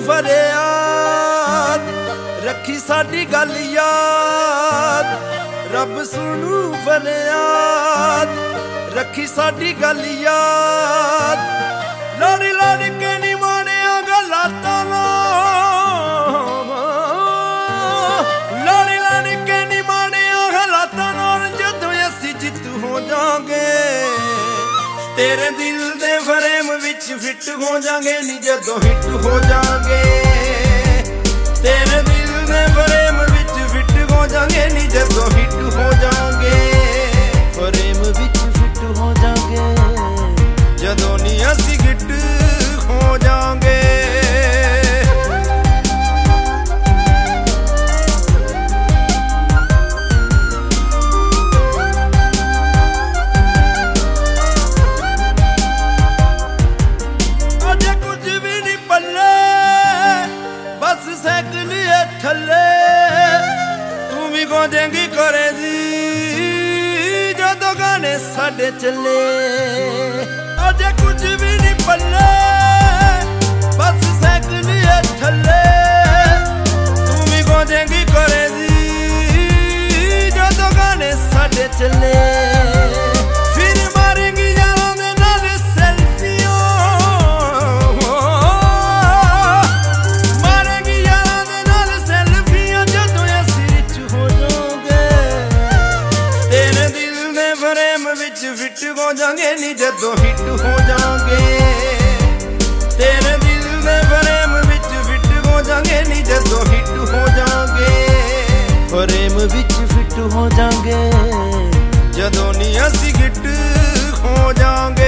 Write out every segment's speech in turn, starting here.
फरियाद रखी साडी गल याद। रब सुनू फरियाद रखी साडी गल याद। लाड़ी लाड़ी के नी मानिया गलातां नाल, लाड़ी लाड़ी के नी मानिया गलातां नाल जदों असीं जित्तू हो जांगे। तेरे दिल दे फ्रेम विच फिट हो जांगे नी जदों हिट हो जांगे। तेरे दिल दे फ्रेम विच फिट हो जांगे नी जदों हिट हो जांगे। फ्रेम विच फिट हो जांगे जदों नी असीं हिट हो जांगे। थले तू भी गोदेंगी करेगी जदों गाने साडे चले। अजे कुछ भी नहीं पल्ले बस साइकिल थले तू भी गोदेंगी करेगी जदों गाने साडे चले। फिट हो जांगे नी जदों हिट हो जांगे। तेरे दिल दे फ्रेम विच फिट हो जांगे नी जदों हिट हो जांगे। फ्रेम विच फिट हो जांगे जदों नी असीं हिट हो जांगे।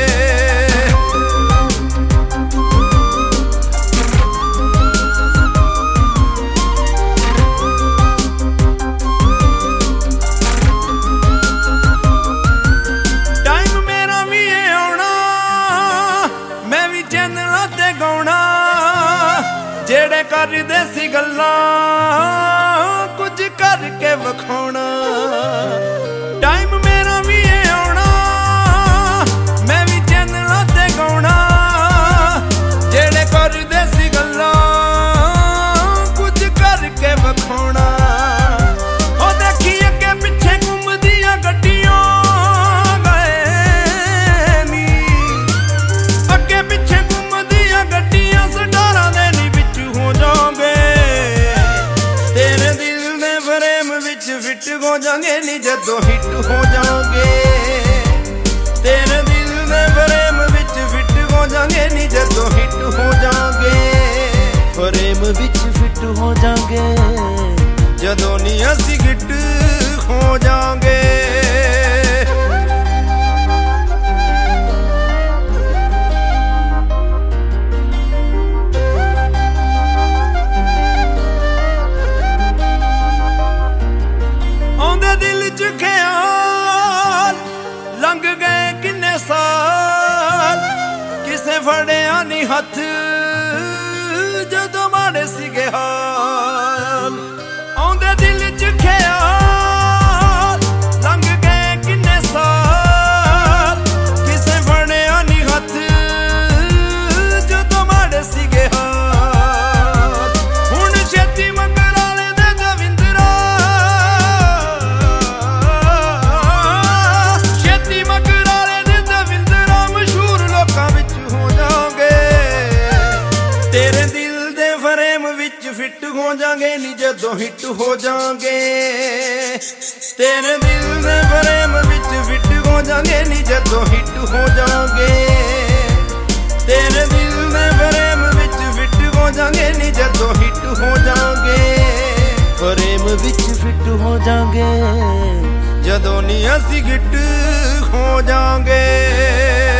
जेड़े करदे सी गल्लां कुछ करके विखाउणा। टाइम मेरा भी आउणा मैं भी चैनलां ते गाउणा। जेड़े करदे सी गल्लां कुछ करके विखाउणा। ओ देखी अगे पिछे घुमदियां गड्डियां गए नी। अगे पिछे घुमदियां गड्डियां सटारां दे हो जाओगे। तेरे दिल दे फ्रेम विच फिट हो जांगे नी जदों हिट हो जाओगे। तेरे दिल दे फ्रेम विच फिट हो जांगे नी जदों हिट हो जाओगे। फ्रेम विच फिट हो जांगे जदों नी असीं हिट हो जांगे। लंघ गए किन्ने साल किसे फड़िया नी हथ जदों माड़े सीगे हाल। आउंदे दिल च ख्याल लंघ गए किन्ने साल किसे फड़िया नी हथ जदों माड़े सीगे हाल। हुण छेती मंगल वाले दे दविंदरा फिट हो जांगे नी जदों हिट हो जांगे। तेरे दिल दे फ्रेम विच फिट हो जांगे नी जदों हिट हो जांगे। तेरे दिल दे फ्रेम विच फिट हो जांगे नी जदों हिट हो जांगे। फ्रेम विच फिट हो जांगे जदों नी असीं हिट हो जांगे।